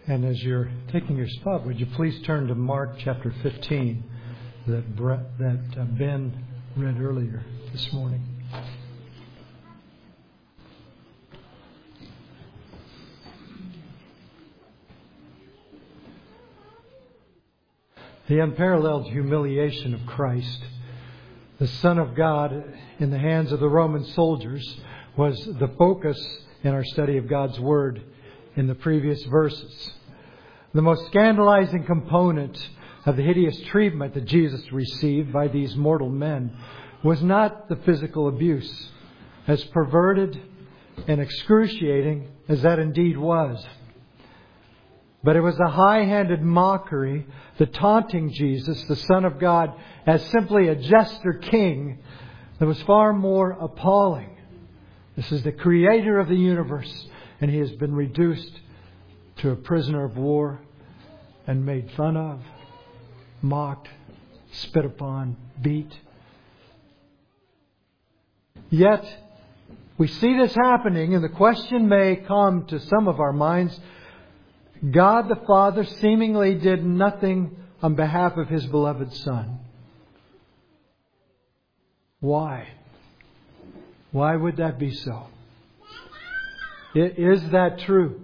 And as you're taking your spot, would you please turn to Mark chapter 15 that Ben read earlier this morning. The unparalleled humiliation of Christ, the Son of God, in the hands of the Roman soldiers, was the focus in our study of God's Word in the previous verses. The most scandalizing component of the hideous treatment that Jesus received by these mortal men was not the physical abuse, as perverted and excruciating as that indeed was. But it was a high-handed mockery, the taunting Jesus, the Son of God, as simply a jester king that was far more appalling. This is the Creator of the universe, and He has been reduced to a prisoner of war and made fun of, mocked, spit upon, beat. Yet, we see this happening, and the question may come to some of our minds, God the Father seemingly did nothing on behalf of His beloved Son. Why? Why would that be so? Is that true?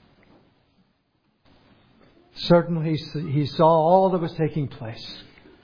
Certainly He saw all that was taking place.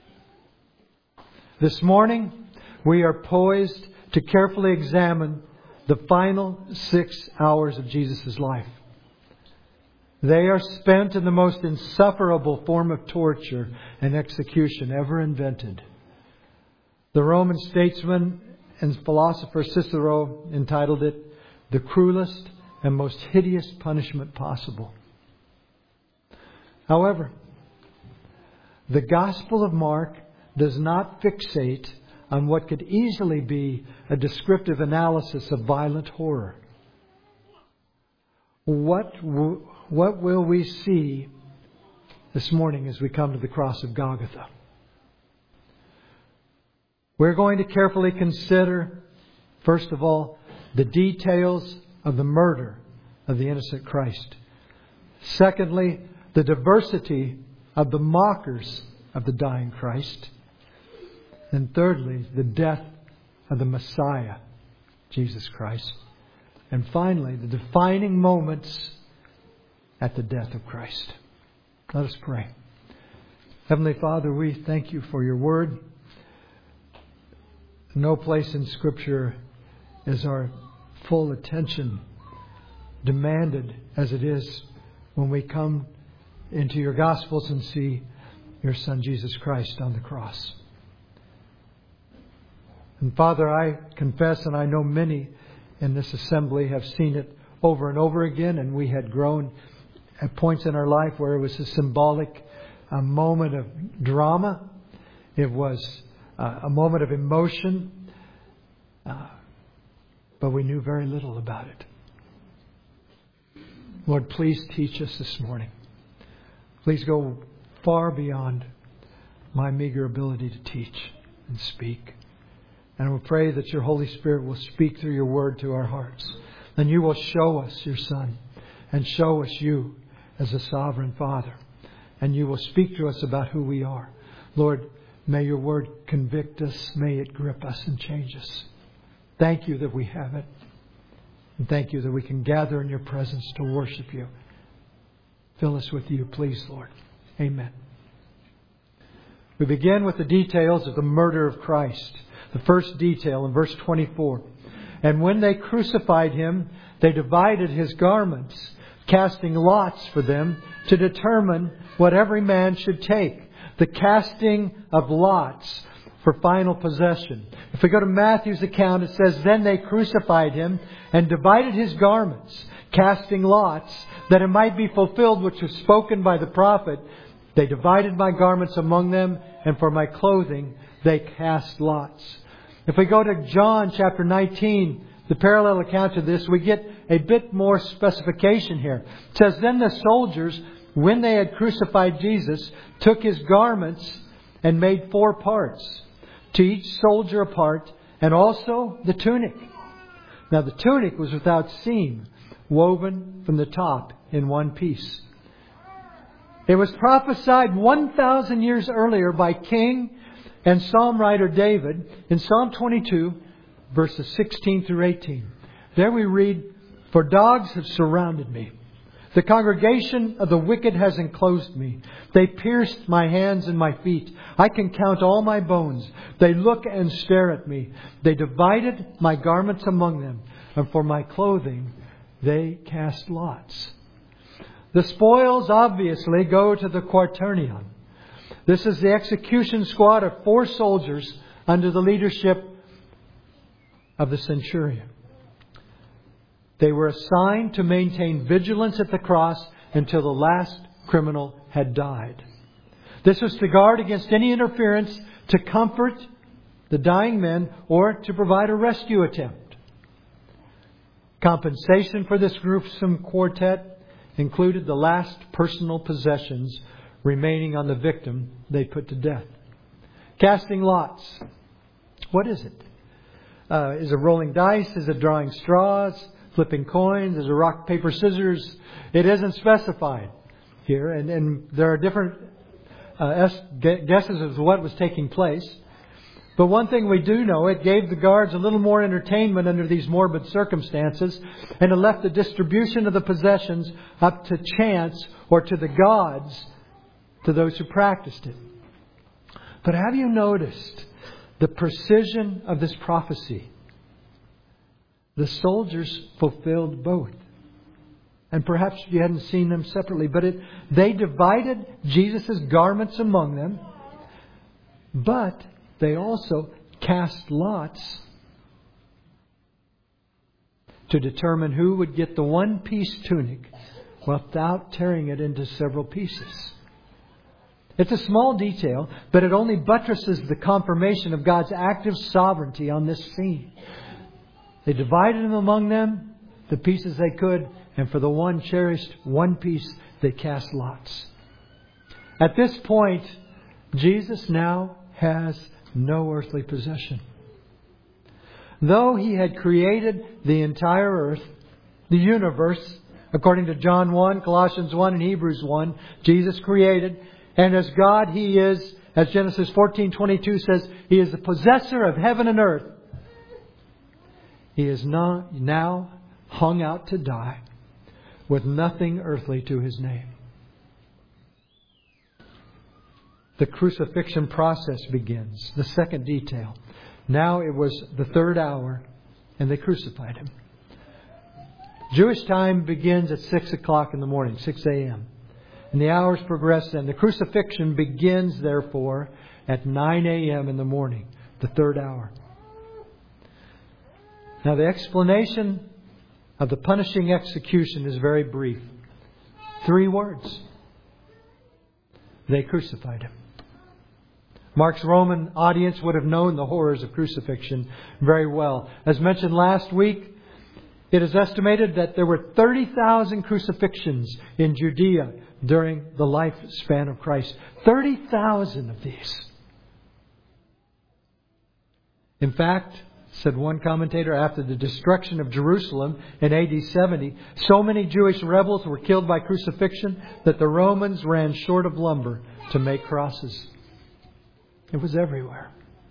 This morning, we are poised to carefully examine the final 6 hours of Jesus' life. They are spent in the most insufferable form of torture and execution ever invented. The Roman statesman and philosopher Cicero entitled it, "The cruelest and most hideous punishment possible." However, the Gospel of Mark does not fixate on what could easily be a descriptive analysis of violent horror. What will we see this morning as we come to the cross of Golgotha? We're going to carefully consider, first of all, the details of the murder of the innocent Christ. Secondly, the diversity of the mockers of the dying Christ. And thirdly, the death of the Messiah, Jesus Christ. And finally, the defining moments at the death of Christ. Let us pray. Heavenly Father, we thank You for Your Word. No place in Scripture is our full attention demanded as it is when we come into Your Gospels and see Your Son Jesus Christ on the cross. And Father, I confess, and I know many in this assembly have seen it over and over again, and we had grown at points in our life where it was a symbolic moment of drama. It was a moment of emotion, but we knew very little about it. Lord, please teach us this morning. Please go far beyond my meager ability to teach and speak. And we pray that Your Holy Spirit will speak through Your Word to our hearts. And You will show us Your Son and show us You as a sovereign Father. And You will speak to us about who we are. Lord, may Your Word convict us. May it grip us and change us. Thank You that we have it. And thank You that we can gather in Your presence to worship You. Fill us with You, please, Lord. Amen. We begin with the details of the murder of Christ. The first detail in verse 24. And when they crucified Him, they divided His garments, casting lots for them to determine what every man should take. The casting of lots for final possession. If we go to Matthew's account, it says, Then they crucified Him and divided His garments, casting lots, that it might be fulfilled which was spoken by the prophet. They divided my garments among them, and for my clothing they cast lots. If we go to John chapter 19, the parallel account of this, we get a bit more specification here. It says, Then the soldiers, when they had crucified Jesus, took His garments and made 4 parts, to each soldier a part, and also the tunic. Now the tunic was without seam, woven from the top in one piece. It was prophesied 1,000 years earlier by King and Psalm writer David in Psalm 22, verses 16 through 18. There we read, "For dogs have surrounded me. The congregation of the wicked has enclosed me. They pierced my hands and my feet. I can count all my bones. They look and stare at me. They divided my garments among them, and for my clothing they cast lots." The spoils obviously go to the quaternion. This is the execution squad of 4 soldiers under the leadership of the centurion. They were assigned to maintain vigilance at the cross until the last criminal had died. This was to guard against any interference, to comfort the dying men, or to provide a rescue attempt. Compensation for this gruesome quartet included the last personal possessions remaining on the victim they put to death. Casting lots. What is it? Is it rolling dice? Is it drawing straws? Flipping coins? Is it rock, paper, scissors? It isn't specified here. And there are different guesses as to what was taking place. But one thing we do know, it gave the guards a little more entertainment under these morbid circumstances, and it left the distribution of the possessions up to chance or to the gods, to those who practiced it. But have you noticed the precision of this prophecy? The soldiers fulfilled both. And perhaps you hadn't seen them separately, but they divided Jesus' garments among them, but they also cast lots to determine who would get the one-piece tunic without tearing it into several pieces. It's a small detail, but it only buttresses the confirmation of God's active sovereignty on this scene. They divided them among them, the pieces they could, and for the one cherished one piece, they cast lots. At this point, Jesus now has no earthly possession. Though He had created the entire earth, the universe, according to John 1, Colossians 1, and Hebrews 1, Jesus created. And as God, He is, as Genesis 14:22 says, He is the possessor of heaven and earth. He is now hung out to die with nothing earthly to His name. The crucifixion process begins. The second detail. Now it was the 3rd hour and they crucified Him. Jewish time begins at 6 o'clock in the morning, 6 a.m. And the hours progress then. The crucifixion begins, therefore, at 9 a.m. in the morning, the 3rd hour. Now the explanation of the punishing execution is very brief. 3 words. They crucified Him. Mark's Roman audience would have known the horrors of crucifixion very well. As mentioned last week, it is estimated that there were 30,000 crucifixions in Judea during the lifespan of Christ. 30,000 of these. In fact, said one commentator, after the destruction of Jerusalem in AD 70, so many Jewish rebels were killed by crucifixion that the Romans ran short of lumber to make crosses. It was everywhere.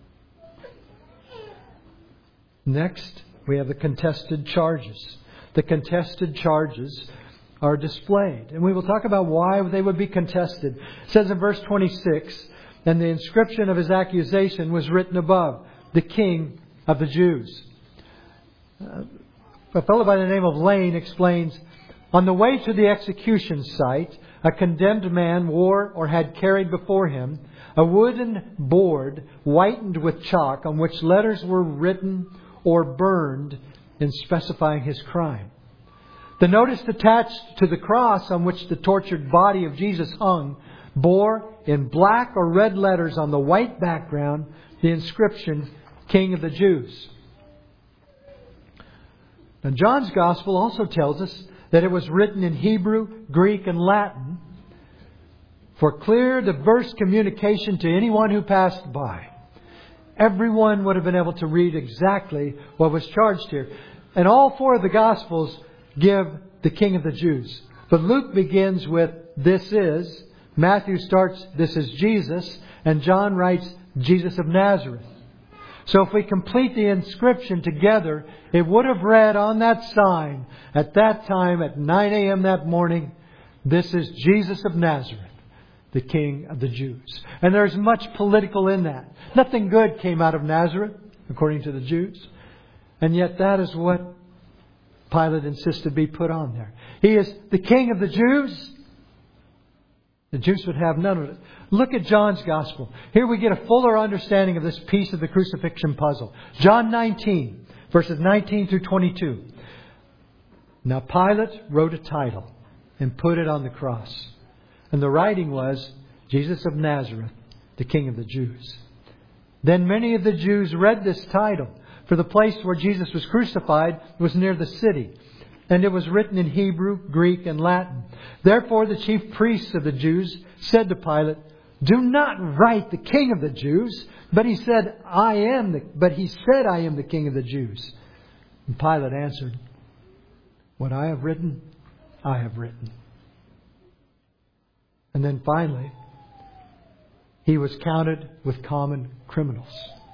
Next, we have the contested charges. The contested charges are displayed. And we will talk about why they would be contested. It says in verse 26, and the inscription of His accusation was written above, the King of the Jews. A fellow by the name of Lane explains, on the way to the execution site, a condemned man wore or had carried before him a wooden board whitened with chalk on which letters were written or burned in specifying his crime. The notice attached to the cross on which the tortured body of Jesus hung bore in black or red letters on the white background the inscription, King of the Jews. Now, John's Gospel also tells us that it was written in Hebrew, Greek, and Latin for clear, diverse communication to anyone who passed by. Everyone would have been able to read exactly what was charged here. And all 4 of the Gospels give the King of the Jews. But Luke begins with, this is Matthew starts, "This is Jesus," and John writes, "Jesus of Nazareth." So if we complete the inscription together, it would have read on that sign at that time at 9 a.m. that morning, "This is Jesus of Nazareth, the King of the Jews." And there's much political in that. Nothing good came out of Nazareth, according to the Jews. And yet that is what Pilate insisted be put on there. He is the King of the Jews. The Jews would have none of it. Look at John's Gospel. Here we get a fuller understanding of this piece of the crucifixion puzzle. John 19, verses 19 through 22. "Now Pilate wrote a title and put it on the cross. And the writing was, 'Jesus of Nazareth, the King of the Jews.' Then many of the Jews read this title, for the place where Jesus was crucified was near the city. And it was written in Hebrew, Greek, and Latin. Therefore the chief priests of the Jews said to Pilate, 'Do not write the King of the Jews.' But he said, I am the King of the Jews." And Pilate answered, "What I have written, I have written." And then finally, he was counted with common criminals.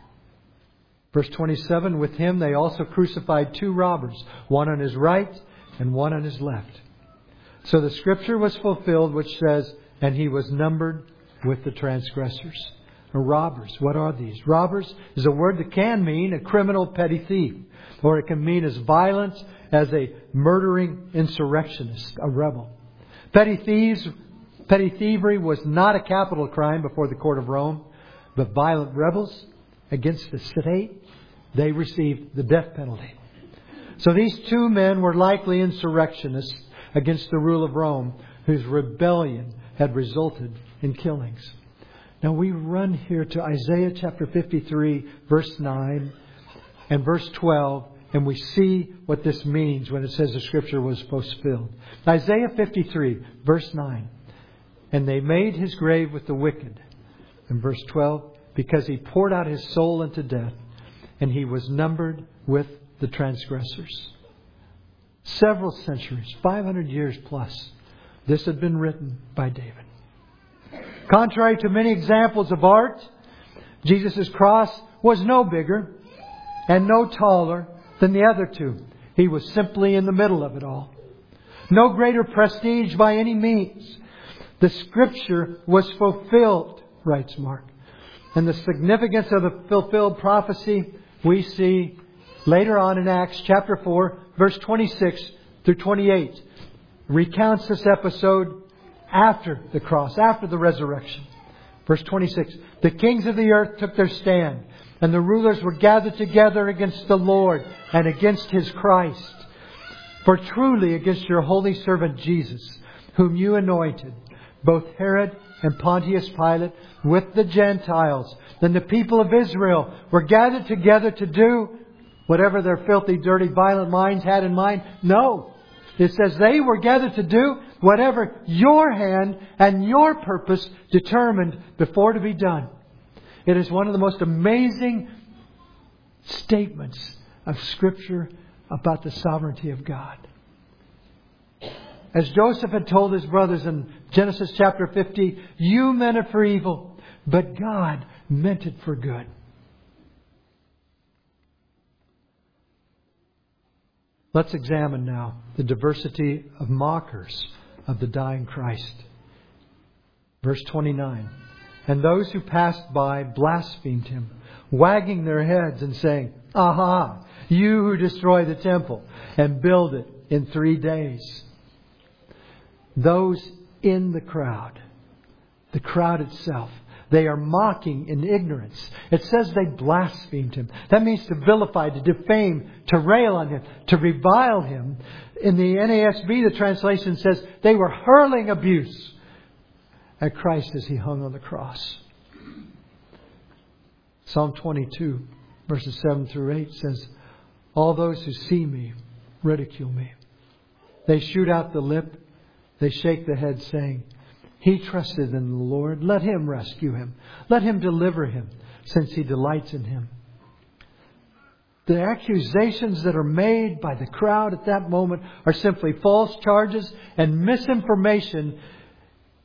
Verse 27, "With him they also crucified 2 robbers, one on his right and one on his left. So the scripture was fulfilled which says, 'And he was numbered with the transgressors.'" Or robbers, what are these? Robbers is a word that can mean a criminal petty thief, or it can mean as violent as a murdering insurrectionist, a rebel. Petty thievery was not a capital crime before the court of Rome, but violent rebels against the state, they received the death penalty. So these 2 men were likely insurrectionists against the rule of Rome, whose rebellion had resulted in killings. Now we run here to Isaiah chapter 53, verse 9 and verse 12, and we see what this means when it says the scripture was fulfilled. Isaiah 53, verse 9. "And they made his grave with the wicked." In verse 12, "Because he poured out his soul unto death, and he was numbered with the transgressors." Several centuries, 500 years plus, this had been written by David. Contrary to many examples of art, Jesus' cross was no bigger and no taller than the other 2. He was simply in the middle of it all. No greater prestige by any means. The scripture was fulfilled, writes Mark. And the significance of the fulfilled prophecy we see later on in Acts chapter 4, verse 26 through 28. Recounts this episode after the cross, after the resurrection. Verse 26. "The kings of the earth took their stand, and the rulers were gathered together against the Lord and against His Christ. For truly against your holy servant Jesus, whom you anointed, both Herod and Pontius Pilate with the Gentiles and the people of Israel were gathered together to do whatever their filthy, dirty, violent minds had in mind." No. It says they were gathered to do whatever your hand and your purpose determined before to be done. It is one of the most amazing statements of Scripture about the sovereignty of God. As Joseph had told his brothers in Genesis chapter 50, "You meant it for evil, but God meant it for good." Let's examine now the diversity of mockers of the dying Christ. Verse 29. "And those who passed by blasphemed him, wagging their heads and saying, 'Aha, you who destroy the temple and build it in 3 days.'" Those in the crowd itself, they are mocking in ignorance. It says they blasphemed him. That means to vilify, to defame, to rail on him, to revile him. In the NASB, the translation says they were hurling abuse at Christ as He hung on the cross. Psalm 22, verses 7 through 8 says, "All those who see me ridicule me. They shoot out the lip. They shake the head, saying, 'He trusted in the Lord. Let Him rescue him. Let Him deliver him, since He delights in Him.'" The accusations that are made by the crowd at that moment are simply false charges and misinformation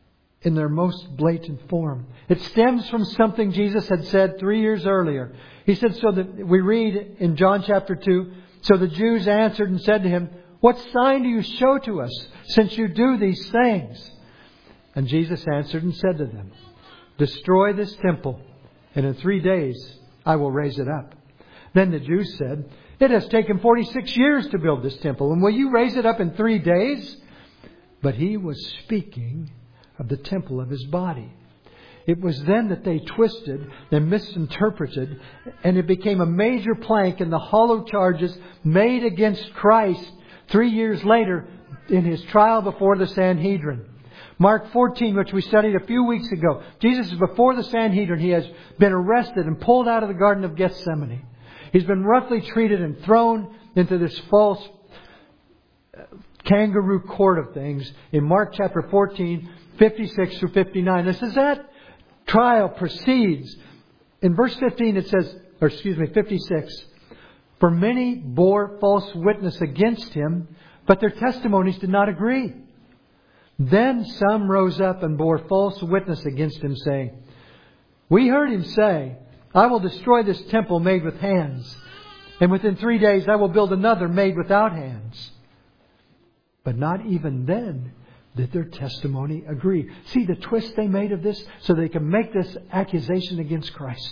in their most blatant form. It stems from something Jesus had said 3 years earlier. He said, so that we read in John chapter 2, so the Jews answered and said to him, what sign do you show to us, since you do these things? And Jesus answered and said to them, destroy this temple, and in 3 days I will raise it up. Then the Jews said, it has taken 46 years to build this temple, and will you raise it up in 3 days? But he was speaking of the temple of his body. It was then that they twisted and misinterpreted, and it became a major plank in the hollow charges made against Christ 3 years later in his trial before the Sanhedrin. Mark 14, which we studied a few weeks ago. Jesus is before the Sanhedrin. He has been arrested and pulled out of the Garden of Gethsemane. He's been roughly treated and thrown into this false kangaroo court of things in Mark chapter 14, 56 through 59. This is that trial proceeds. In verse 15 it says, 56. For many bore false witness against him, but their testimonies did not agree. Then some rose up and bore false witness against him, saying, we heard him say, I will destroy this temple made with hands, and within 3 days I will build another made without hands. But not even then did their testimony agree. See the twist they made of this so they can make this accusation against Christ.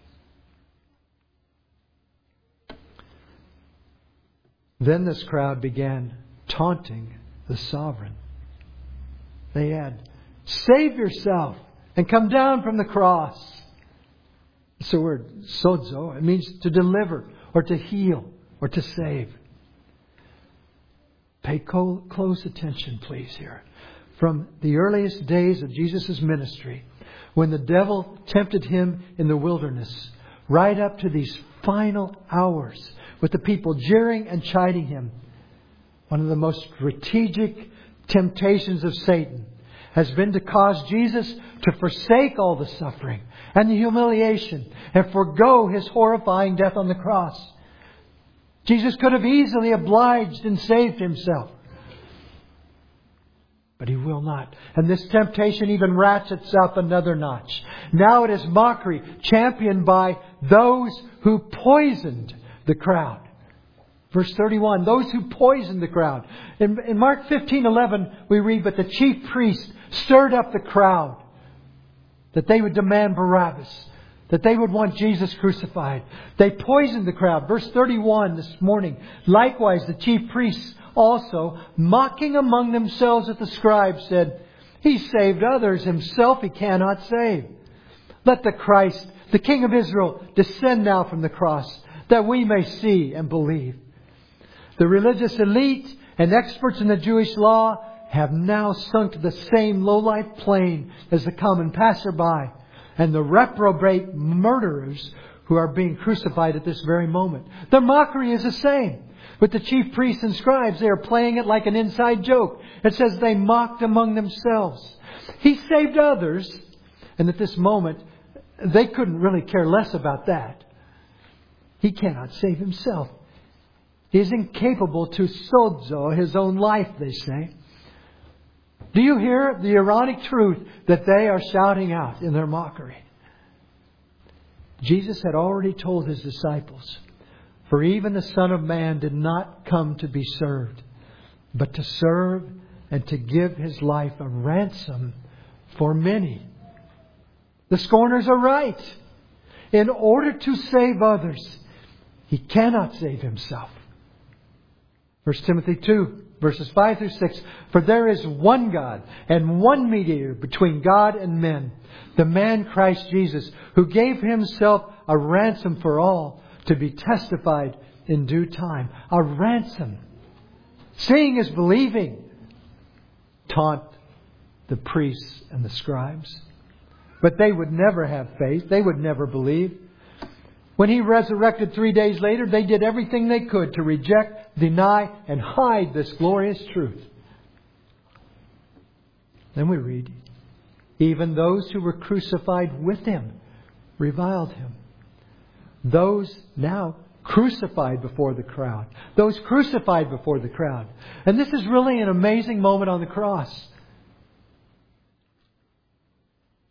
Then this crowd began taunting the sovereign. They had, save yourself and come down from the cross. It's the word sozo. It means to deliver or to heal or to save. Pay close attention, please, here. From the earliest days of Jesus' ministry, when the devil tempted him in the wilderness, right up to these final hours with the people jeering and chiding him, one of the most strategic temptations of Satan has been to cause Jesus to forsake all the suffering and the humiliation and forego his horrifying death on the cross. Jesus could have easily obliged and saved himself. But he will not. And this temptation even ratchets up another notch. Now it is mockery championed by those who poisoned the crowd. Verse 31, those who poisoned the crowd. In Mark 15:11 we read, but the chief priest stirred up the crowd that they would demand Barabbas, that they would want Jesus crucified. They poisoned the crowd. Verse 31 this morning, likewise the chief priests also, mocking among themselves at the scribes, said, he saved others, himself he cannot save. Let the Christ, the King of Israel, descend now from the cross, that we may see and believe. The religious elite and experts in the Jewish law have now sunk to the same low-life plane as the common passerby and the reprobate murderers who are being crucified at this very moment. The mockery is the same. With the chief priests and scribes, they are playing it like an inside joke. It says they mocked among themselves. He saved others, and at this moment, they couldn't really care less about that. He cannot save himself. He is incapable to sozo his own life, they say. Do you hear the ironic truth that they are shouting out in their mockery? Jesus had already told his disciples, for even the Son of Man did not come to be served, but to serve and to give his life a ransom for many. The scorners are right. In order to save others, he cannot save himself. 1 Timothy 2, verses 5 through 6. For there is one God and one mediator between God and men, the man Christ Jesus, who gave himself a ransom for all, to be testified in due time. A ransom. Seeing is believing. Taunt the priests and the scribes. But they would never have faith. They would never believe. When he resurrected 3 days later, they did everything they could to reject, deny, and hide this glorious truth. Then we read, even those who were crucified with him reviled him. Those now crucified before the crowd. Those crucified before the crowd. And this is really an amazing moment on the cross.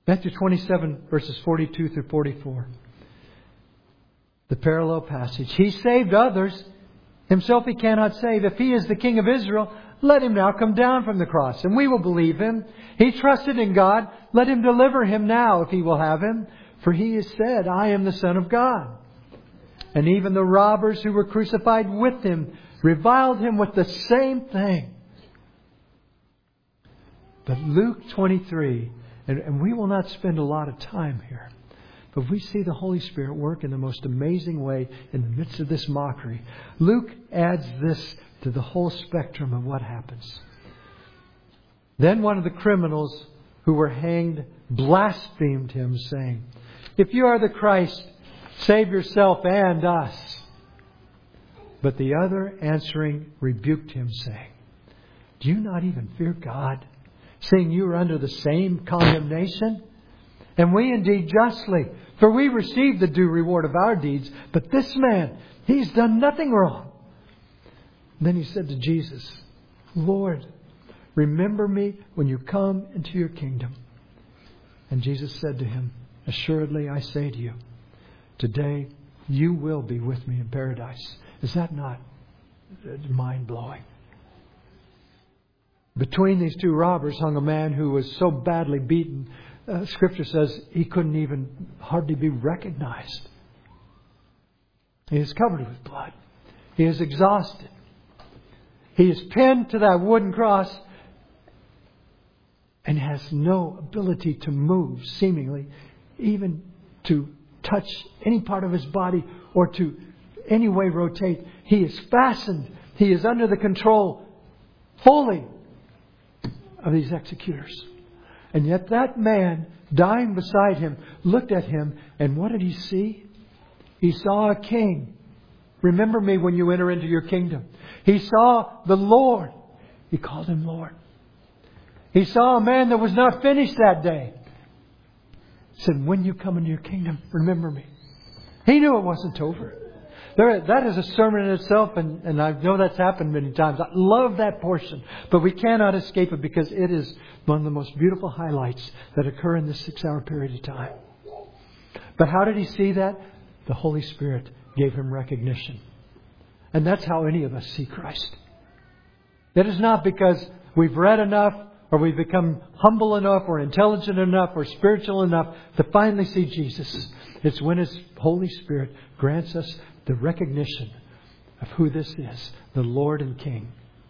Matthew 27, verses 42 through 44. The parallel passage. He saved others. Himself He cannot save. If He is the King of Israel, let Him now come down from the cross, and we will believe Him. He trusted in God. Let Him deliver Him now, if He will have Him. For He has said, I am the Son of God. And even the robbers who were crucified with Him reviled Him with the same thing. But Luke 23, and we will not spend a lot of time here, but we see the Holy Spirit work in the most amazing way in the midst of this mockery. Luke adds this to the whole spectrum of what happens. Then one of the criminals who were hanged blasphemed Him, saying, If you are the Christ, save yourself and us. But the other answering rebuked him, saying, Do you not even fear God, seeing you are under the same condemnation? And we indeed justly, for we receive the due reward of our deeds. But this man, he's done nothing wrong. And then he said to Jesus, Lord, remember me when you come into your kingdom. And Jesus said to him, Assuredly I say to you, today you will be with me in paradise. Is that not mind-blowing? Between these two robbers hung a man who was so badly beaten, Scripture says he couldn't even hardly be recognized. He is covered with blood. He is exhausted. He is pinned to that wooden cross and has no ability to move, seemingly, even to touch any part of his body or to any way rotate. He is fastened. He is under the control fully of these executors. And yet that man dying beside him looked at him, and what did he see? He saw a king. Remember me when you enter into your kingdom. He saw the Lord. He called him Lord. He saw a man that was not finished that day. He said, when you come into your kingdom, remember me. He knew it wasn't over. That is a sermon in itself, and I know that's happened many times. I love that portion, but we cannot escape it because it is one of the most beautiful highlights that occur in this 6-hour period of time. But how did he see that? The Holy Spirit gave him recognition. And that's how any of us see Christ. It is not because we've read enough, or we've become humble enough, or intelligent enough, or spiritual enough to finally see Jesus. It's when His Holy Spirit grants us the recognition of who this is, the Lord and King.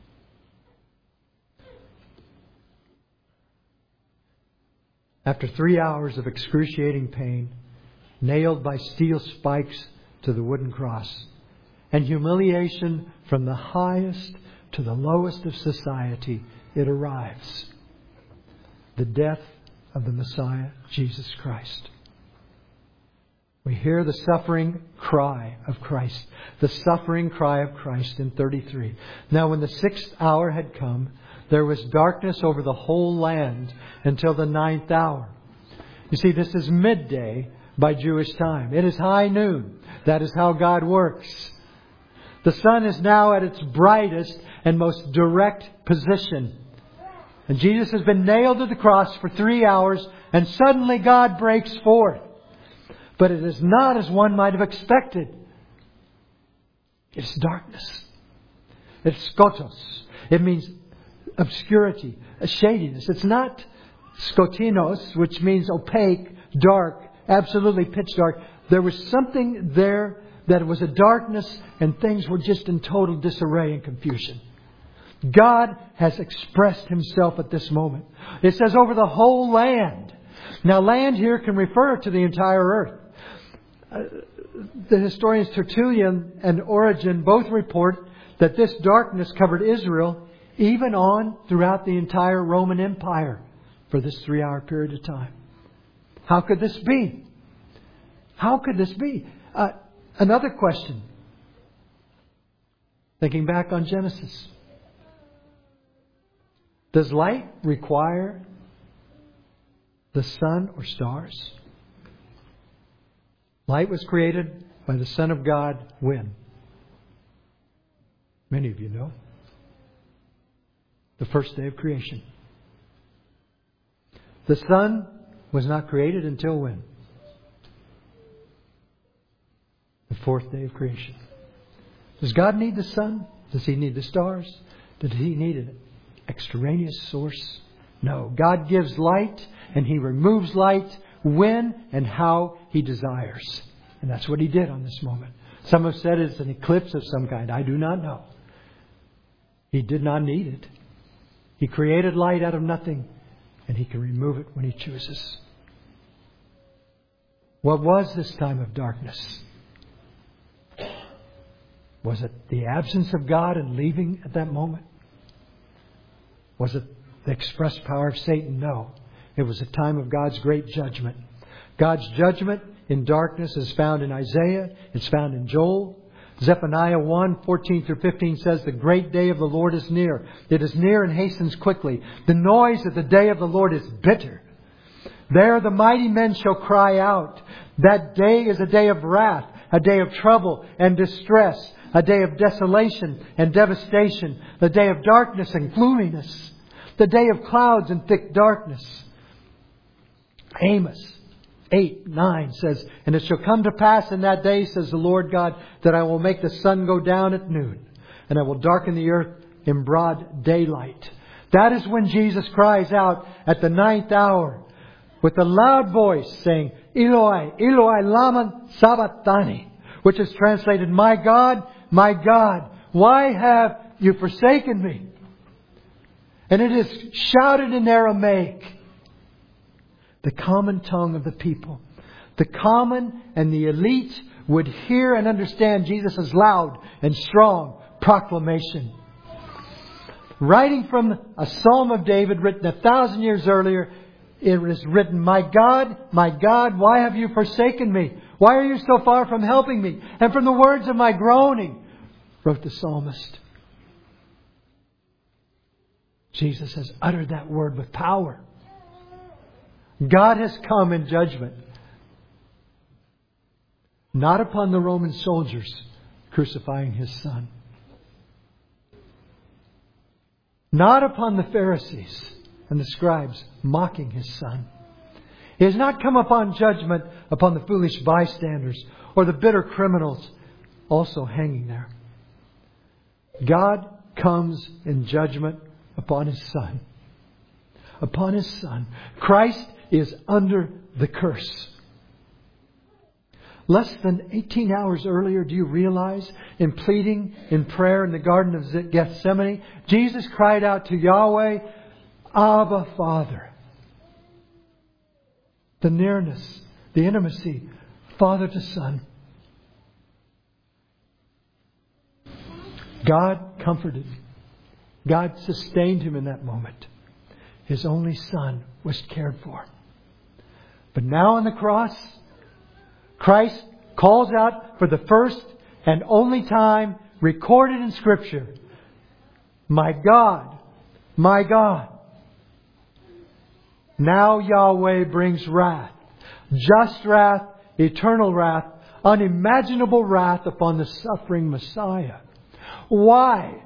After 3 hours of excruciating pain, nailed by steel spikes to the wooden cross, and humiliation from the highest to the lowest of society, it arrives. The death of the Messiah, Jesus Christ. We hear the suffering cry of Christ. The suffering cry of Christ in 33. Now when the 6th hour had come, there was darkness over the whole land until the 9th hour. You see, this is midday by Jewish time. It is high noon. That is how God works. The sun is now at its brightest and most direct position. And Jesus has been nailed to the cross for 3 hours, and suddenly God breaks forth. But it is not as one might have expected. It's darkness. It's skotos. It means obscurity, a shadiness. It's not skotinos, which means opaque, dark, absolutely pitch dark. There was something there that was a darkness, and things were just in total disarray and confusion. God has expressed Himself at this moment. It says over the whole land. Now land here can refer to the entire earth. The historians Tertullian and Origen both report that this darkness covered Israel even on throughout the entire Roman Empire for this 3-hour period of time. How could this be? How could this be? Another question. Thinking back on Genesis. Does light require the sun or stars? Light was created by the Son of God when? Many of you know. The first day of creation. The sun was not created until when? The fourth day of creation. Does God need the sun? Does He need the stars? Does He need an extraneous source? No. God gives light and He removes light when and how He desires. And that's what He did on this moment. Some have said it's an eclipse of some kind. I do not know. He did not need it. He created light out of nothing, and He can remove it when He chooses. What was this time of darkness? Was it the absence of God and leaving at that moment? Was it the express power of Satan? No. It was a time of God's great judgment. God's judgment in darkness is found in Isaiah. It's found in Joel. Zephaniah 1:14-15 says, the great day of the Lord is near. It is near and hastens quickly. The noise of the day of the Lord is bitter. There the mighty men shall cry out. That day is a day of wrath, a day of trouble and distress, a day of desolation and devastation, the day of darkness and gloominess, the day of clouds and thick darkness. Amos 8:9 says, and it shall come to pass in that day, says the Lord God, that I will make the sun go down at noon, and I will darken the earth in broad daylight. That is when Jesus cries out at the 9th hour with a loud voice saying, Eloi, Eloi, lama sabachthani, which is translated, my God, why have you forsaken me? And it is shouted in Aramaic, the common tongue of the people. The common and the elite would hear and understand Jesus' loud and strong proclamation. Writing from a Psalm of David written 1,000 years earlier, it was written, my God, why have you forsaken me? Why are you so far from helping me? And from the words of my groaning, wrote the psalmist. Jesus has uttered that word with power. God has come in judgment. Not upon the Roman soldiers crucifying His Son. Not upon the Pharisees and the scribes mocking His Son. He has not come upon judgment upon the foolish bystanders or the bitter criminals also hanging there. God comes in judgment upon His Son. Upon His Son. Christ is under the curse. Less than 18 hours earlier, do you realize, in pleading in prayer in the Garden of Gethsemane, Jesus cried out to Yahweh, Abba, Father. The nearness, the intimacy, Father to Son. God comforted. God sustained Him in that moment. His only Son was cared for. But now on the cross, Christ calls out for the first and only time recorded in Scripture, my God, my God. Now Yahweh brings wrath, just wrath, eternal wrath, unimaginable wrath upon the suffering Messiah. Why?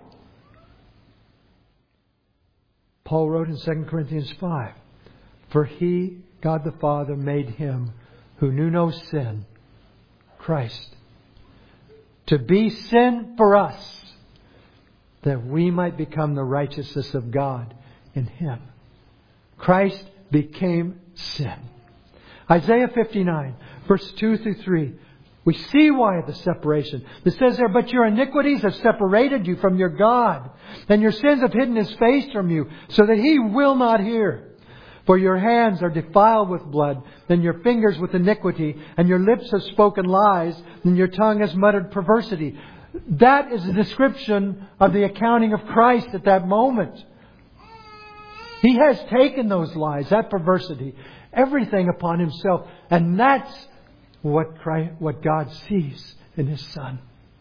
Paul wrote in 2 Corinthians 5, for He, God the Father, made Him who knew no sin, Christ, to be sin for us, that we might become the righteousness of God in Him. Christ became sin. Isaiah 59, verse 2-3. We see why the separation. It says there, but your iniquities have separated you from your God, and your sins have hidden His face from you, so that He will not hear. For your hands are defiled with blood, and your fingers with iniquity, and your lips have spoken lies, and your tongue has muttered perversity. That is a description of the accounting of Christ at that moment. He has taken those lies, that perversity, everything upon Himself, and that's what God sees in His Son.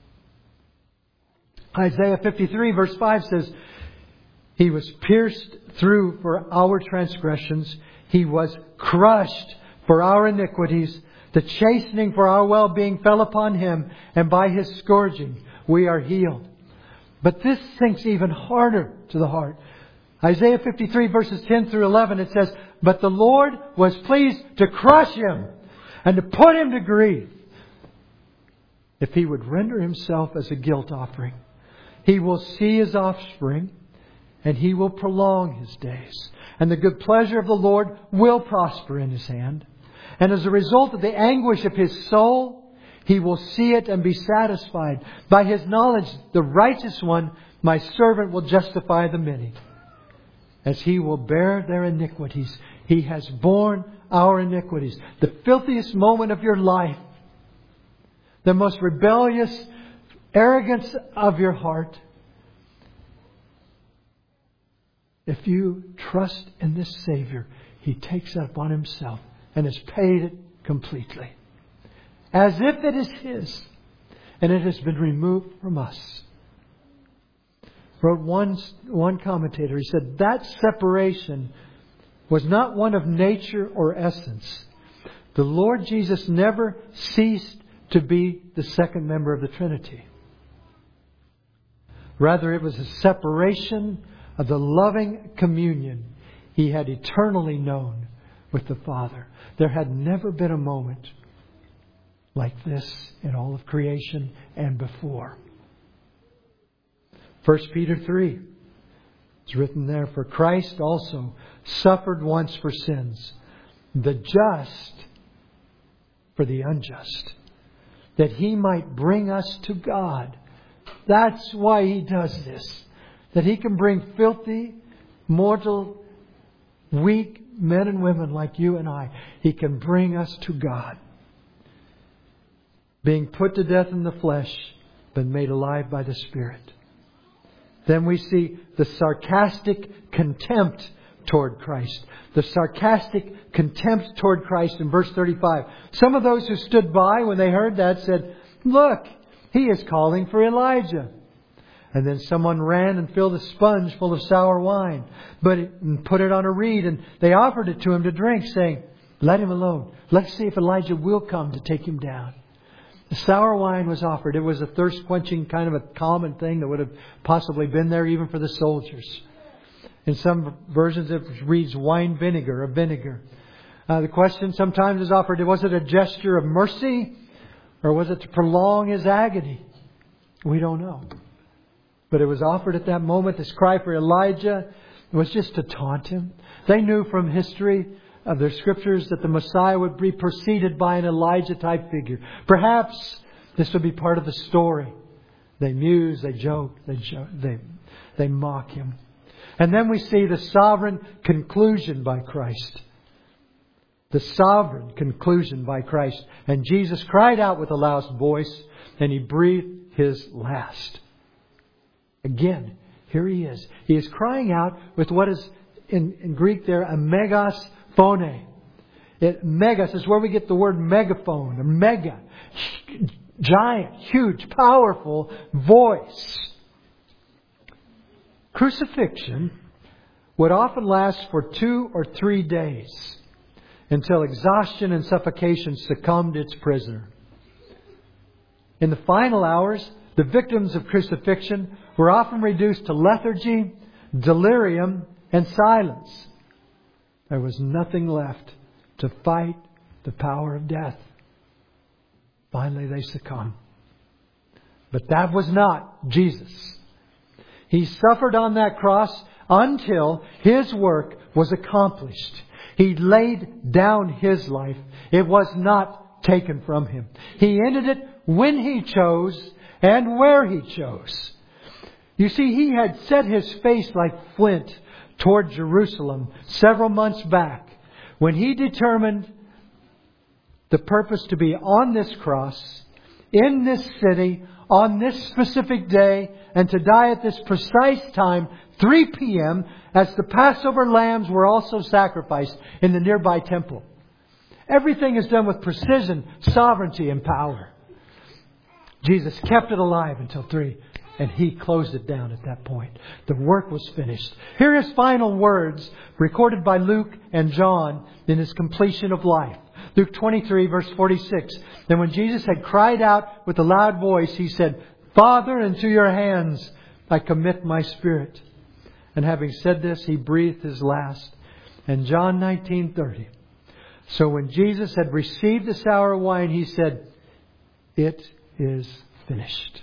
Isaiah 53 verse 5 says, He was pierced through for our transgressions. He was crushed for our iniquities. The chastening for our well-being fell upon Him, and by His scourging we are healed. But this sinks even harder to the heart. Isaiah 53 verses 10-11, it says, but the Lord was pleased to crush him and to put him to grief if he would render himself as a guilt offering. He will see his offspring, and he will prolong his days. And the good pleasure of the Lord will prosper in his hand. And as a result of the anguish of his soul, he will see it and be satisfied. By his knowledge, the righteous one, my servant, will justify the many. As he will bear their iniquities, he has borne our iniquities. The filthiest moment of your life, the most rebellious arrogance of your heart, if you trust in this Savior, He takes that upon Himself and has paid it completely. As if it is His, and it has been removed from us. Wrote one commentator, he said, that separation was not one of nature or essence. The Lord Jesus never ceased to be the second member of the Trinity. Rather, it was a separation of the loving communion He had eternally known with the Father. There had never been a moment like this in all of creation and before. 1 Peter 3. It's written there, for Christ also suffered once for sins, the just for the unjust, that He might bring us to God. That's why He does this. That He can bring filthy, mortal, weak men and women like you and I. He can bring us to God. Being put to death in the flesh, but made alive by the Spirit. Then we see the sarcastic contempt toward Christ. The sarcastic contempt toward Christ in verse 35. Some of those who stood by when they heard that said, look, he is calling for Elijah. And then someone ran and filled a sponge full of sour wine, and put it on a reed, and they offered it to him to drink, saying, let him alone. Let's see if Elijah will come to take him down. The sour wine was offered. It was a thirst-quenching kind of a common thing that would have possibly been there even for the soldiers. In some versions it reads wine vinegar or vinegar. The question sometimes is offered, was it a gesture of mercy or was it to prolong his agony? We don't know. But it was offered at that moment. This cry for Elijah was just to taunt him. They knew from history of their scriptures that the Messiah would be preceded by an Elijah-type figure. Perhaps this would be part of the story. They muse, they joke, they mock him. And then we see the sovereign conclusion by Christ. The sovereign conclusion by Christ. And Jesus cried out with a loud voice, and He breathed His last. Again, here He is. He is crying out with what is in Greek there, a megas phone. Megas is where we get the word megaphone, or mega. Giant, huge, powerful voice. Crucifixion would often last for 2 or 3 days until exhaustion and suffocation succumbed its prisoner. In the final hours, the victims of crucifixion were often reduced to lethargy, delirium, and silence. There was nothing left to fight the power of death. Finally, they succumbed. But that was not Jesus. He suffered on that cross until His work was accomplished. He laid down His life. It was not taken from Him. He ended it when He chose and where He chose. You see, He had set His face like flint toward Jerusalem several months back when He determined the purpose to be on this cross, in this city, on this specific day, and to die at this precise time, 3 p.m., as the Passover lambs were also sacrificed in the nearby temple. Everything is done with precision, sovereignty, and power. Jesus kept it alive until 3, and He closed it down at that point. The work was finished. Here are His final words, recorded by Luke and John in His completion of life. Luke 23, verse 46. Then when Jesus had cried out with a loud voice, He said, Father, into Your hands I commit my spirit. And having said this, He breathed His last. And John 19:30. So when Jesus had received the sour wine, He said, "It is finished."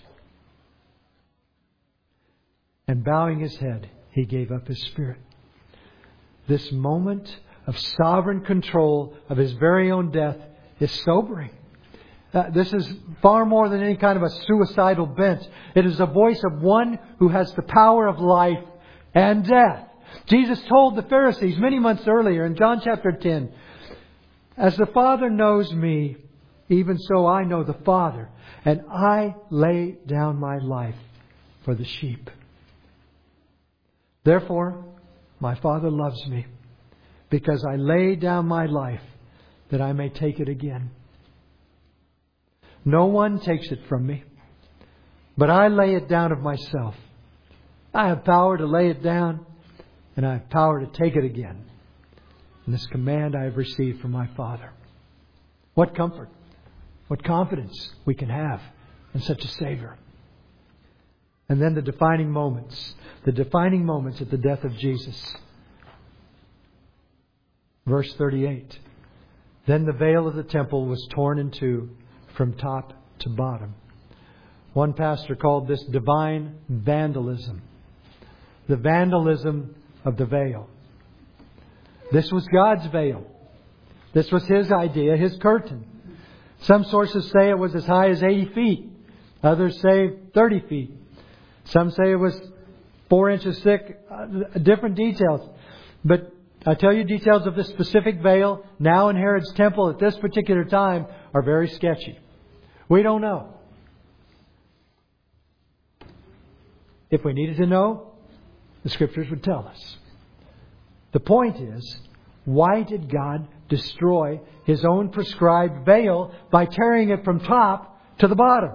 And bowing His head, He gave up His spirit. This moment of sovereign control of His very own death is sobering. This is far more than any kind of a suicidal bent. It is the voice of one who has the power of life and death. Jesus told the Pharisees many months earlier in John chapter 10, "As the Father knows me, even so I know the Father, and I lay down my life for the sheep. Therefore, my Father loves me, because I lay down my life that I may take it again. No one takes it from me, but I lay it down of myself. I have power to lay it down, and I have power to take it again. And this command I have received from my Father." What comfort, what confidence we can have in such a Savior. And then the defining moments at the death of Jesus. Verse 38. Then the veil of the temple was torn in two from top to bottom. One pastor called this divine vandalism. The vandalism of the veil. This was God's veil. This was His idea, His curtain. Some sources say it was as high as 80 feet. Others say 30 feet. Some say it was 4 inches thick. Different details. But I tell you, details of this specific veil now in Herod's temple at this particular time are very sketchy. We don't know. If we needed to know, the Scriptures would tell us. The point is, why did God destroy His own prescribed veil by tearing it from top to the bottom?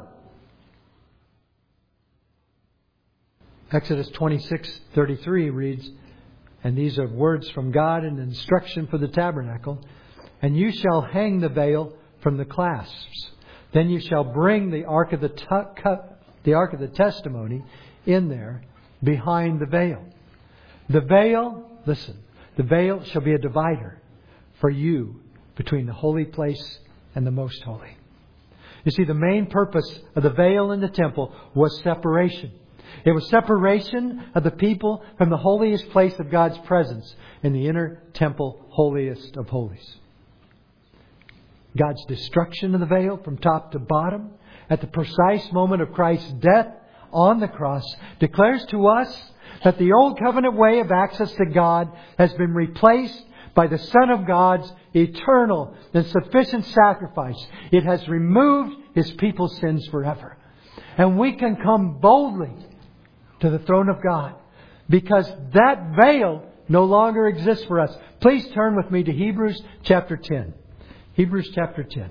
Exodus 26:33 reads, and these are words from God and instruction for the tabernacle, "And you shall hang the veil from the clasps. Then you shall bring the ark of the testimony in there behind the veil." The veil, listen, the veil shall be a divider for you between the holy place and the most holy. You see, the main purpose of the veil in the temple was separation. It was separation of the people from the holiest place of God's presence in the inner temple, holiest of holies. God's destruction of the veil from top to bottom at the precise moment of Christ's death on the cross declares to us that the old covenant way of access to God has been replaced by the Son of God's eternal and sufficient sacrifice. It has removed His people's sins forever. And we can come boldly to the throne of God because that veil no longer exists for us. Please turn with me to Hebrews chapter 10. Hebrews chapter 10.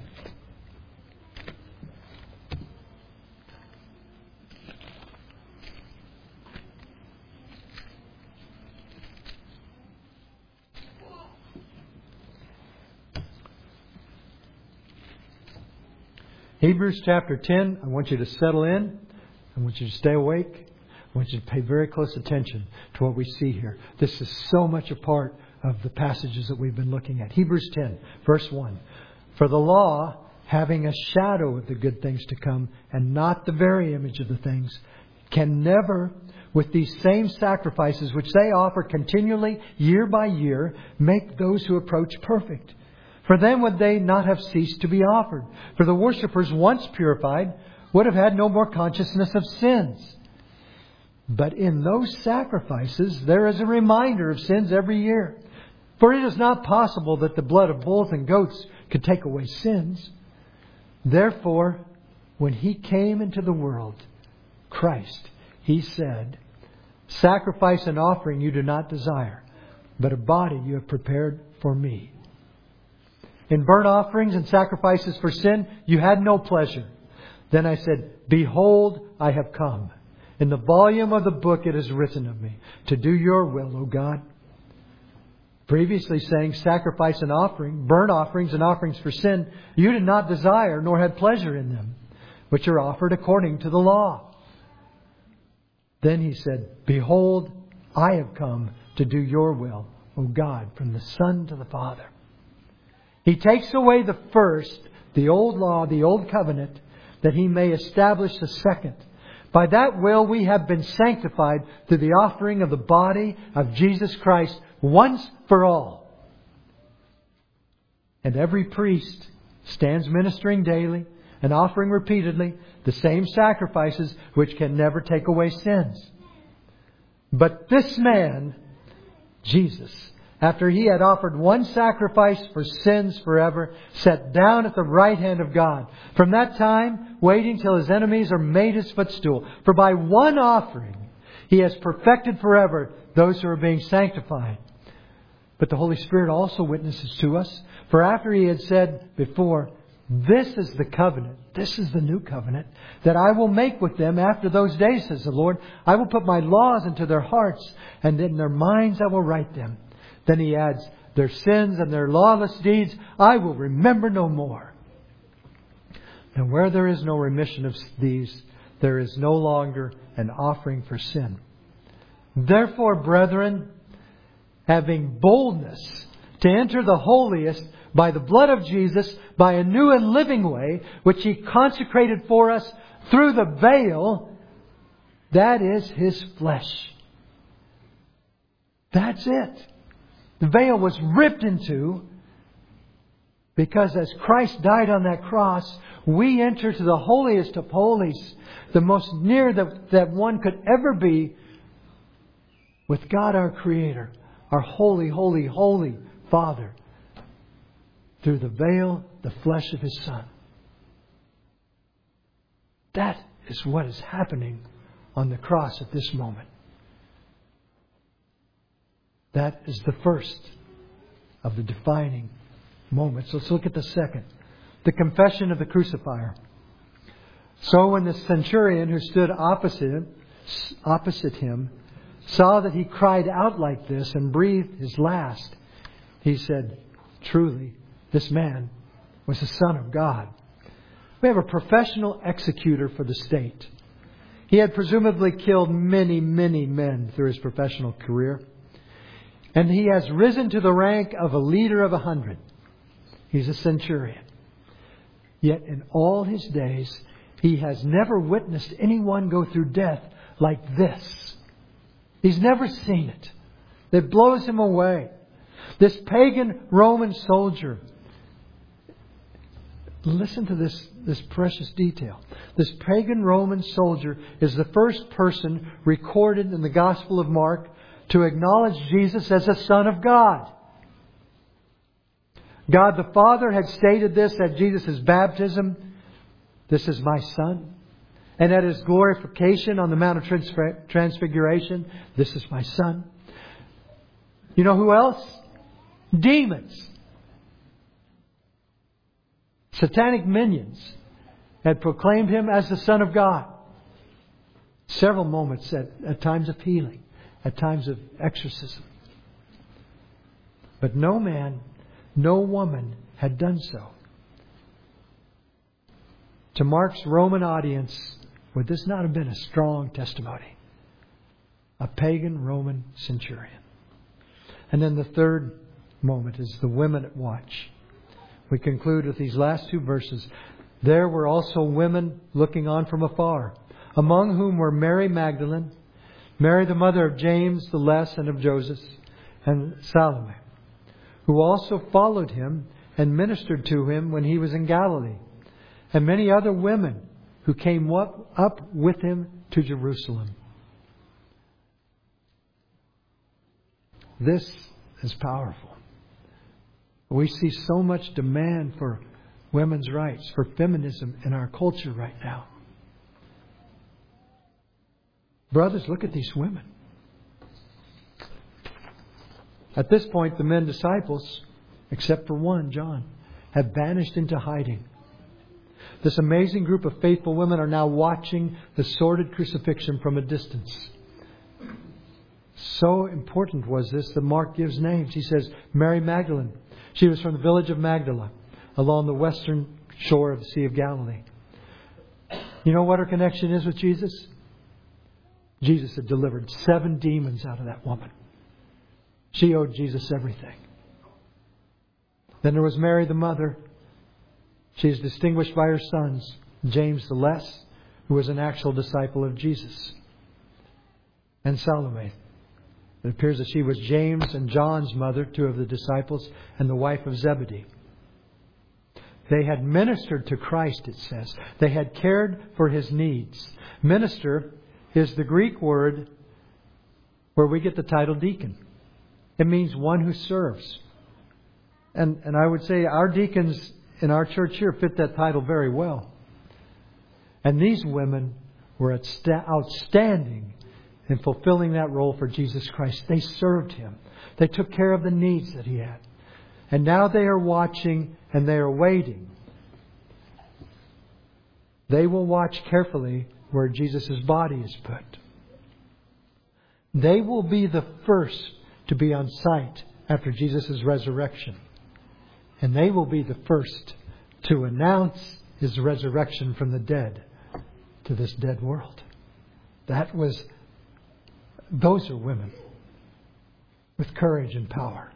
Hebrews chapter 10, I want you to settle in. I want you to stay awake. I want you to pay very close attention to what we see here. This is so much a part of the passages that we've been looking at. Hebrews 10, verse 1. "For the law, having a shadow of the good things to come, and not the very image of the things, can never, with these same sacrifices which they offer continually, year by year, make those who approach perfect. For then would they not have ceased to be offered. For the worshippers, once purified, would have had no more consciousness of sins. But in those sacrifices there is a reminder of sins every year. For it is not possible that the blood of bulls and goats could take away sins. Therefore, when He came into the world, Christ, He said, 'Sacrifice and offering you do not desire, but a body you have prepared for me. In burnt offerings and sacrifices for sin you had no pleasure. Then I said, Behold, I have come. In the volume of the book it is written of me, to do your will, O God.' Previously saying sacrifice and offering, burnt offerings and offerings for sin, you did not desire nor had pleasure in them, which are offered according to the law. Then He said, Behold, I have come to do your will, O God, from the Son to the Father. He takes away the first, the old law, the old covenant, that He may establish the second. By that will we have been sanctified through the offering of the body of Jesus Christ once for all. And every priest stands ministering daily and offering repeatedly the same sacrifices which can never take away sins. But this man, Jesus, after He had offered one sacrifice for sins forever, sat down at the right hand of God. From that time, waiting till His enemies are made His footstool. For by one offering He has perfected forever those who are being sanctified. But the Holy Spirit also witnesses to us. For after He had said before, this is the covenant, this is the new covenant, that I will make with them after those days, says the Lord. I will put my laws into their hearts, and in their minds I will write them. Then He adds, their sins and their lawless deeds I will remember no more. And where there is no remission of these, there is no longer an offering for sin. Therefore, brethren, having boldness to enter the holiest by the blood of Jesus, by a new and living way, which He consecrated for us through the veil, that is His flesh. That's it. The veil was ripped into because as Christ died on that cross, we enter to the holiest of holies, the most near that one could ever be with God our Creator, our holy, holy, holy Father, through the veil, the flesh of His Son. That is what is happening on the cross at this moment. That is the first of the defining moments. Let's look at the second. The confession of the crucifier. So when the centurion who stood opposite him saw that he cried out like this and breathed his last, he said, truly, this man was the Son of God. We have a professional executor for the state. He had presumably killed many, many men through his professional career. And he has risen to the rank of a leader of 100. He's a centurion. Yet in all his days, he has never witnessed anyone go through death like this. He's never seen it. It blows him away. This pagan Roman soldier. Listen to this precious detail. This pagan Roman soldier is the first person recorded in the Gospel of Mark to acknowledge Jesus as the Son of God. God the Father had stated this at Jesus' baptism. This is my Son. And at His glorification on the Mount of Transfiguration. This is my Son. You know who else? Demons. Satanic minions had proclaimed Him as the Son of God. Several moments at times of healing. At times of exorcism. But no man, no woman had done so. To Mark's Roman audience, would this not have been a strong testimony? A pagan Roman centurion. And then the third moment is the women at watch. We conclude with these last two verses. There were also women looking on from afar, among whom were Mary Magdalene, Mary, the mother of James the Less and of Joseph, and Salome, who also followed Him and ministered to Him when He was in Galilee, and many other women who came up with Him to Jerusalem. This is powerful. We see so much demand for women's rights, for feminism in our culture right now. Brothers, look at these women. At this point, the men disciples, except for one, John, have vanished into hiding. This amazing group of faithful women are now watching the sordid crucifixion from a distance. So important was this that Mark gives names. He says, Mary Magdalene. She was from the village of Magdala, along the western shore of the Sea of Galilee. You know what her connection is with Jesus? Jesus had delivered 7 demons out of that woman. She owed Jesus everything. Then there was Mary, the mother. She is distinguished by her sons, James the Less, who was an actual disciple of Jesus, and Salome. It appears that she was James and John's mother, two of the disciples, and the wife of Zebedee. They had ministered to Christ, it says. They had cared for His needs. Minister is the Greek word where we get the title deacon. It means one who serves. And I would say our deacons in our church here fit that title very well. And these women were outstanding in fulfilling that role for Jesus Christ. They served Him. They took care of the needs that He had. And now they are watching and they are waiting. They will watch carefully where Jesus' body is put. They will be the first to be on site after Jesus' resurrection. And they will be the first to announce His resurrection from the dead to this dead world. Those are women with courage and power.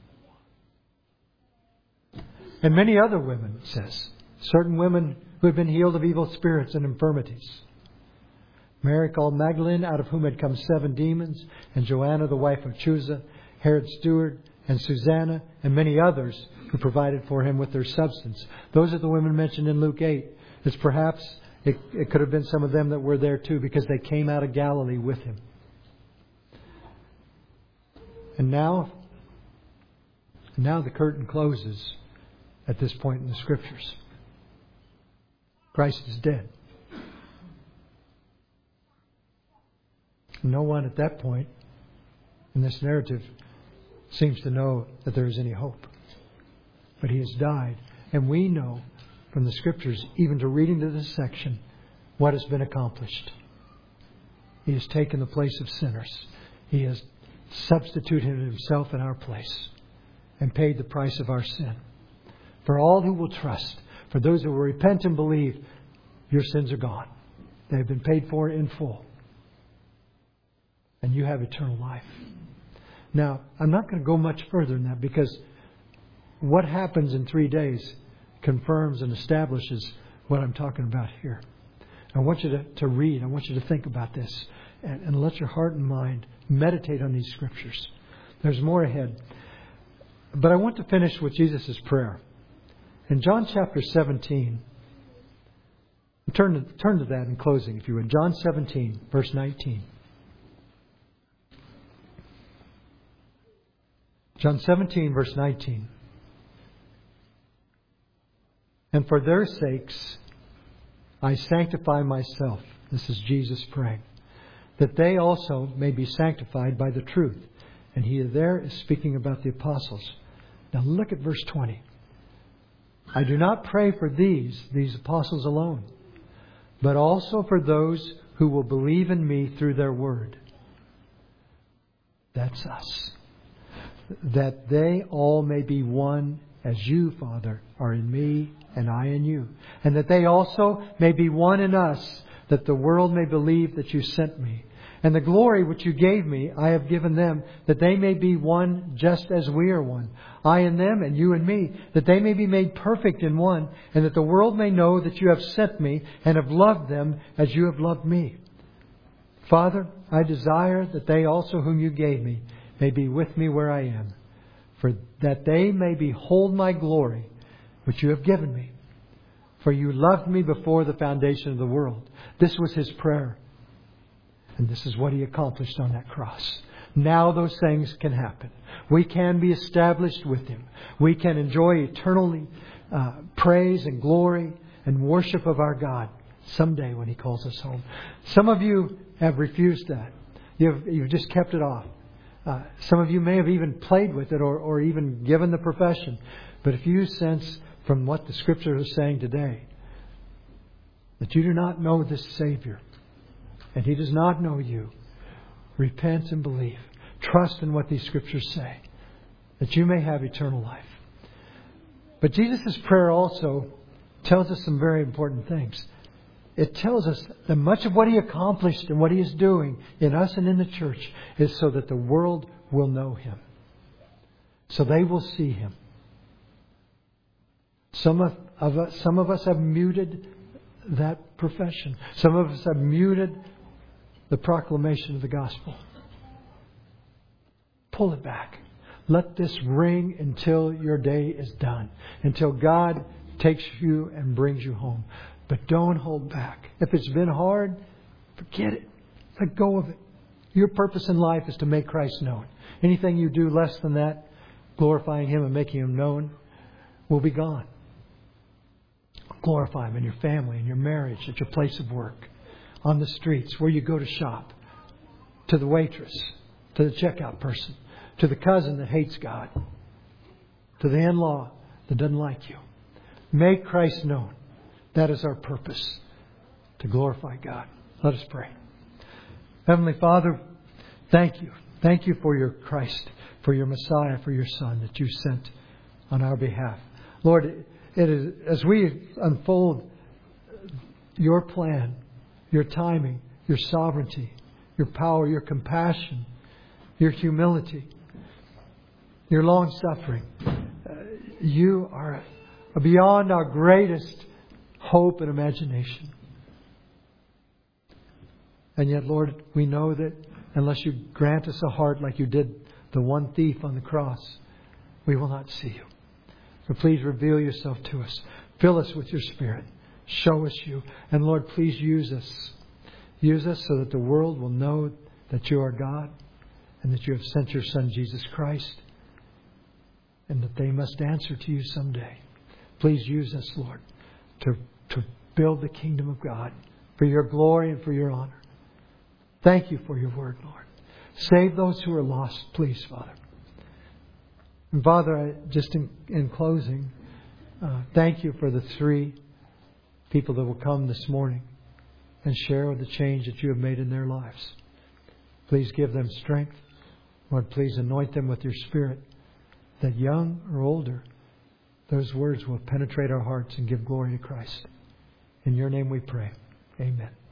And many other women, it says. Certain women who had been healed of evil spirits and infirmities. Mary called Magdalene, out of whom had come 7 demons, and Joanna, the wife of Chuza, Herod's steward, and Susanna, and many others who provided for him with their substance. Those are the women mentioned in Luke 8. It's perhaps, it could have been some of them that were there too, because they came out of Galilee with Him. And now the curtain closes at this point in the Scriptures. Christ is dead. No one at that point in this narrative seems to know that there is any hope. But He has died. And we know from the Scriptures, even to reading to this section, what has been accomplished. He has taken the place of sinners. He has substituted Himself in our place and paid the price of our sin. For all who will trust, for those who will repent and believe, your sins are gone. They have been paid for in full. And you have eternal life. Now, I'm not going to go much further than that, because what happens in 3 days confirms and establishes what I'm talking about here. I want you to read. I want you to think about this. And let your heart and mind meditate on these Scriptures. There's more ahead. But I want to finish with Jesus' prayer. In John chapter 17, turn to that in closing, if you would. John 17, verse 19. John 17, verse 19. And for their sakes I sanctify myself. This is Jesus praying. That they also may be sanctified by the truth. And He there is speaking about the apostles. Now look at verse 20. I do not pray for these apostles alone, but also for those who will believe in me through their word. That's us. That they all may be one, as you, Father, are in me and I in you. And that they also may be one in us, that the world may believe that you sent me. And the glory which you gave me, I have given them, that they may be one just as we are one. I in them and you in me, that they may be made perfect in one, and that the world may know that you have sent me and have loved them as you have loved me. Father, I desire that they also whom you gave me may be with me where I am, for that they may behold my glory, which you have given me. For you loved me before the foundation of the world. This was His prayer. And this is what He accomplished on that cross. Now those things can happen. We can be established with Him. We can enjoy eternally praise and glory and worship of our God someday when He calls us home. Some of you have refused that. You've just kept it off. Some of you may have even played with it or even given the profession. But if you sense from what the Scriptures are saying today that you do not know this Savior, and He does not know you, repent and believe. Trust in what these Scriptures say, that you may have eternal life. But Jesus' prayer also tells us some very important things. It tells us that much of what He accomplished and what He is doing in us and in the church is so that the world will know Him. so they will see Him. Some of us have muted that profession. Some of us have muted the proclamation of the gospel. Pull it back. Let this ring until your day is done. Until God takes you and brings you home. But don't hold back. If it's been hard, forget it. Let go of it. Your purpose in life is to make Christ known. Anything you do less than that, glorifying Him and making Him known, will be gone. Glorify Him in your family, in your marriage, at your place of work, on the streets, where you go to shop, to the waitress, to the checkout person, to the cousin that hates God, to the in-law that doesn't like you. Make Christ known. That is our purpose, to glorify God. Let us pray. Heavenly Father, thank you. Thank you for your Christ, for your Messiah, for your Son that you sent on our behalf. Lord, it is as we unfold your plan, your timing, your sovereignty, your power, your compassion, your humility, your long-suffering. You are beyond our greatest hope and imagination. And yet, Lord, we know that unless you grant us a heart like you did the one thief on the cross, we will not see you. So please reveal yourself to us. Fill us with your Spirit. Show us you. And Lord, please use us. Use us so that the world will know that you are God and that you have sent your Son, Jesus Christ, and that they must answer to you someday. Please use us, Lord, to build the kingdom of God for your glory and for your honor. Thank you for your word, Lord. Save those who are lost, please, Father. And Father, just in closing, thank you for the 3 people that will come this morning and share the change that you have made in their lives. Please give them strength. Lord, please anoint them with your Spirit, that young or older, those words will penetrate our hearts and give glory to Christ. In your name we pray. Amen.